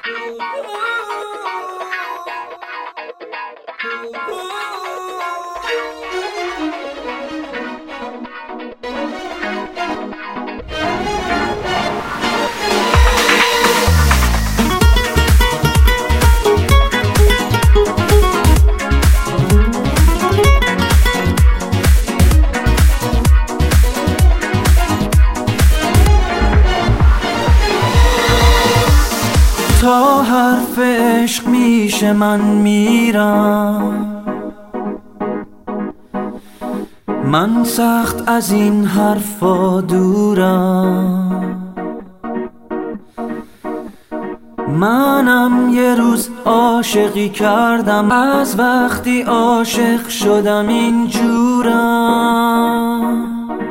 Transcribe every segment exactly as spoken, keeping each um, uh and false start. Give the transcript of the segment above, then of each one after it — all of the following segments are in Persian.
تا حرف عشق میشه من میرم، من سخت از این حرفا دورم. منم یه روز عاشقی کردم، از وقتی عاشق شدم اینجورم.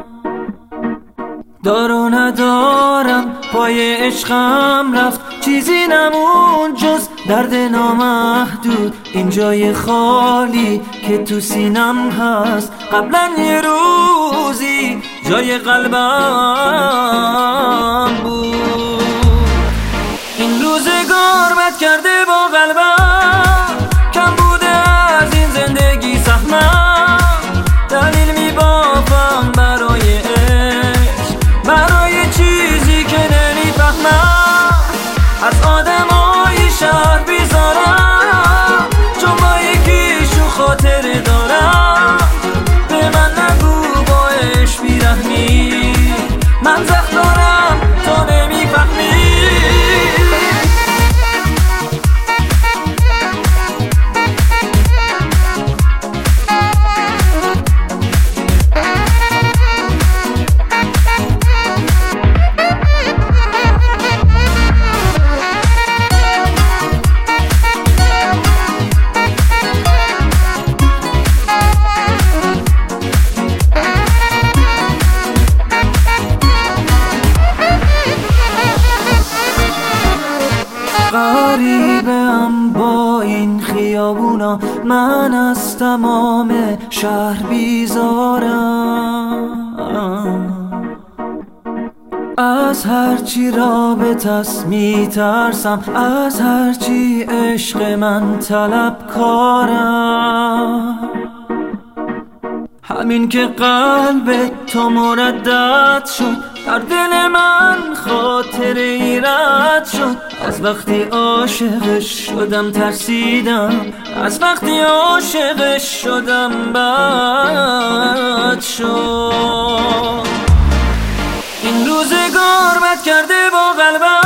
دار و ندارم پای عشقم رفت، چیزی نمون جز درد نامحدود. این جای خالی که تو سینم هست، قبلا یه روزی جای قلبم بود. این روزگار بد کرده با قلبم، کم بوده از این زندگی سهمم. دلیل میبافم برای عشق، برای چیزی که نمیفهمم. از آدمای شهر بیزارم، چون با یکیشون خاطره دارم. به من نگو با عشق بیرحمی، من زخم دارم تو نمیفهمی. غریبم با این خیابونا، من از تمام شهر بیزارم. از هرچی رابطه‌ست میترسم، از هرچی عشق من طلبکارم. همین که قلب تو مردد شد، در دل من خاطره ای رد شد. از وقتی عاشقش شدم ترسیدم، از وقتی عاشقش شدم بد شد. این روزگار بد کرده با قلبم،